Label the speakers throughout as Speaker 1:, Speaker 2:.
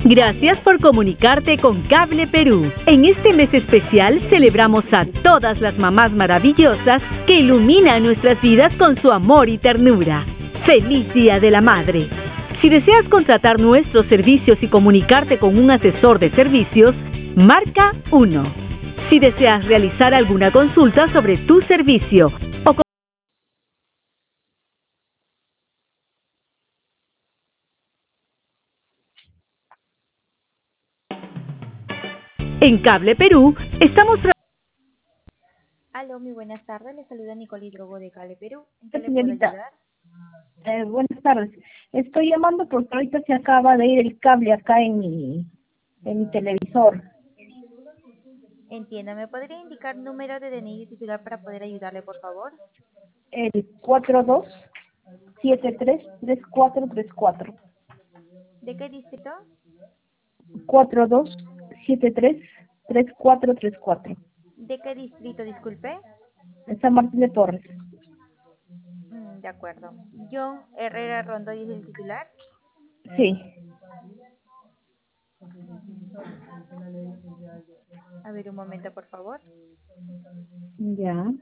Speaker 1: Gracias por comunicarte con Cable Perú. En este mes especial celebramos a todas las mamás maravillosas que iluminan nuestras vidas con su amor y ternura. ¡Feliz Día de la Madre! Si deseas contratar nuestros servicios y comunicarte con un asesor de servicios, marca 1. Si deseas realizar alguna consulta sobre tu servicio o en Cable Perú, estamos
Speaker 2: Aló, muy buenas tardes. Le saluda Nicole Hidrogo de Cable Perú. ¿En qué le puedo
Speaker 3: Señorita,
Speaker 2: ayudar?
Speaker 3: buenas tardes. Estoy llamando porque ahorita se acaba de ir el cable acá en mi televisor.
Speaker 2: Entiendo. ¿Me podría indicar número de DNI titular para poder ayudarle, por favor?
Speaker 3: El 42733434.
Speaker 2: ¿De qué distrito?
Speaker 3: 42733434.
Speaker 2: ¿De qué distrito, disculpe?
Speaker 3: En San Martín de Porres.
Speaker 2: De acuerdo. John Herrera Rondoy es el titular.
Speaker 3: Sí,
Speaker 2: A ver, un momento, por favor.
Speaker 3: ya.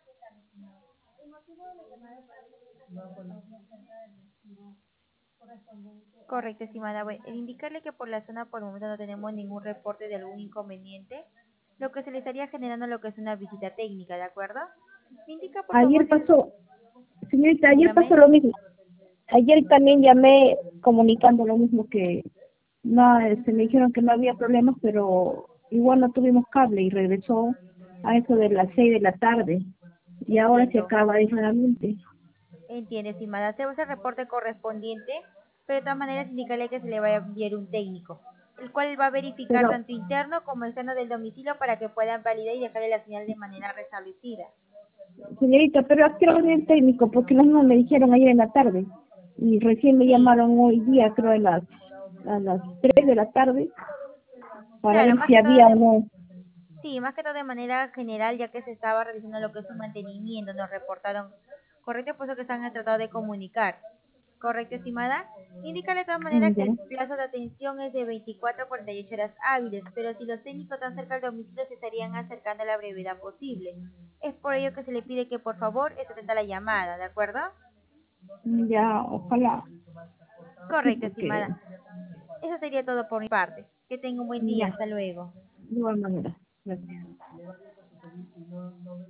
Speaker 2: Correcto, estimada. Bueno, indicarle que por la zona por el momento no tenemos ningún reporte de algún inconveniente, lo que se le estaría generando lo que es una visita técnica, ¿de acuerdo? Me indica, por favor,
Speaker 3: Ayer pasó, señorita, ayer
Speaker 2: dígame.
Speaker 3: pasó lo mismo. Ayer también llamé comunicando lo mismo que no, me dijeron que no había problemas, pero igual no tuvimos cable y regresó a eso de las 6 de la tarde y ahora se
Speaker 2: Entiendo.
Speaker 3: acaba nuevamente.
Speaker 2: Entiende, estimada. Hacemos el reporte correspondiente, pero de todas maneras indicarle que se le va a enviar un técnico, el cual va a verificar
Speaker 3: Pero,
Speaker 2: tanto interno como externo del domicilio para que puedan validar y dejarle la señal de manera restablecida.
Speaker 3: señorita, pero ¿a qué hora viene el técnico? Porque los mismos me dijeron ayer en la tarde y recién me
Speaker 2: Sí,
Speaker 3: llamaron hoy día, creo a las 3 de la tarde, para
Speaker 2: claro,
Speaker 3: ver
Speaker 2: más
Speaker 3: si
Speaker 2: que todo
Speaker 3: había o no.
Speaker 2: sí, más que todo de manera general, ya que se estaba realizando lo que es un mantenimiento, nos reportaron. Correcto, por eso que se han tratado de comunicar. Correcto, estimada. Indícale de todas maneras que
Speaker 3: Ya.
Speaker 2: el plazo de atención es de 24 a 48 horas hábiles, pero si los técnicos están cerca del domicilio se estarían acercando a la brevedad posible. Es por ello que se le pide que por favor esté atenta a la llamada, ¿de acuerdo?
Speaker 3: Ya, ojalá, sí,
Speaker 2: Correcto,
Speaker 3: porque
Speaker 2: estimada. Eso sería todo por mi parte. Que tenga un buen día.
Speaker 3: ya,
Speaker 2: Hasta luego.
Speaker 3: de igual manera. Gracias.